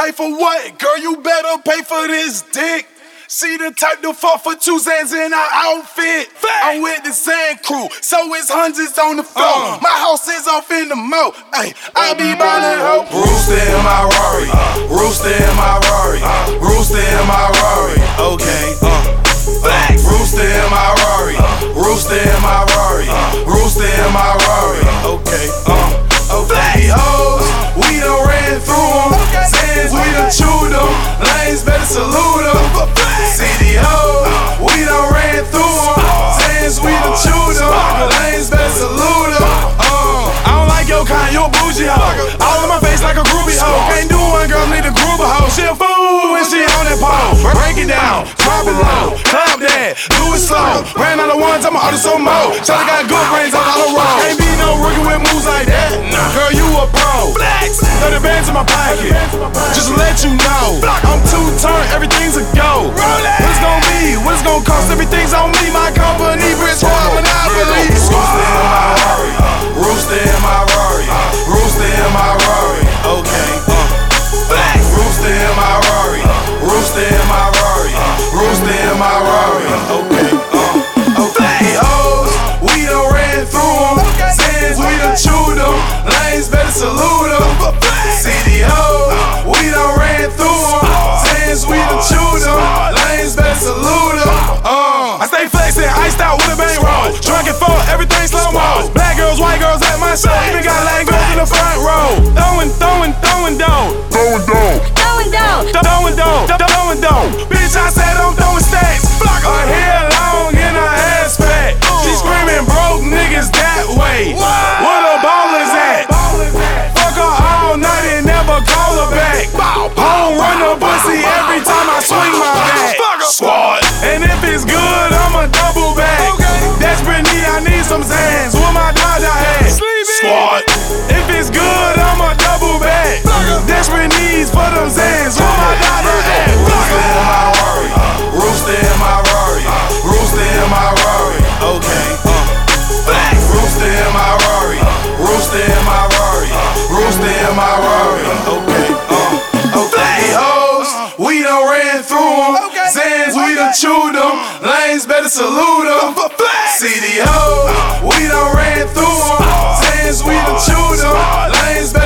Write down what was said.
Pay for what? Girl, you better pay for this dick. She the type to fuck for 2 cents in her outfit. I'm with the Zan crew, so it's hundreds on the floor. My house is off in the moat. Ay, I be ballin' ho. Rooster in my Rari, Rooster in my Rari, Rooster in my Rari. Okay, Rooster in my Rari, Rooster in my Rari, Rooster in my Rari. Okay, okay. Hoes, we done ran through them. Zans, we done chewed them. Lanes, better salute them. CD hoes, we done ran through them. Zans, we done chewed them. Lanes, better salute them. I don't like your kind, you a bougie hoe. All in my face like a groovy hoe. Can't do one girl, need a group of hoes. She a fool when she on that pole. Break it down, drop it low, clap that, do it slow. Ran out of ones, I'ma order some more. Shawty got good brains on all the road. Can't be no rookie with moves like that. Girl, you a pro. 30 bands in my pocket, just to let you know. I'm two-turned, everything's a go. What it's gon' be, what it's gon' cost, everything's on me. My company, British Hard Monopoly. Rooster in my Rari, Rooster in my Rari, Rooster in my Rari. Okay, Rooster in my Rari, Rooster in my Rari, Rooster in my Rari. Okay, okay. Hoes, we done ran through them. Zans, we done chewed them. Lanes, better salute them. CD hoes, we done ran through them. Zans, we done chewed them. Lanes, better salute them. I stay flexin', iced out with a bang roll. Drunk and full, everything slow mo. Black girls, white girls at my show. Even got Latin girls in the front row. Throwing dough. Throwing dough. Bitch, I said I'm throwing stacks. Her hair long and her ass fat. She screaming broke niggas that way. Where the ball is at? Fuck her all night and never call her back. Home run the pussy every time I swing my bat. Squad. And if it's good, I'ma double back. Desperately, I need some Zans. With my Dodger hat. Squad. If it's good, I'ma double back. Desperate needs for them Zans. With my Dodger hat. Rooster in my Rari, Rooster in my Rari, Rooster in my Rari. Okay, Rooster in my Rari, Rooster in my Rari, Rooster in my Rari. Okay, okay. Hoes, we done ran through them. Zans, we done chewed them. Lanes, better salute them. CD hoes, we done ran through them. Zans, we done chewed them. Lanes, better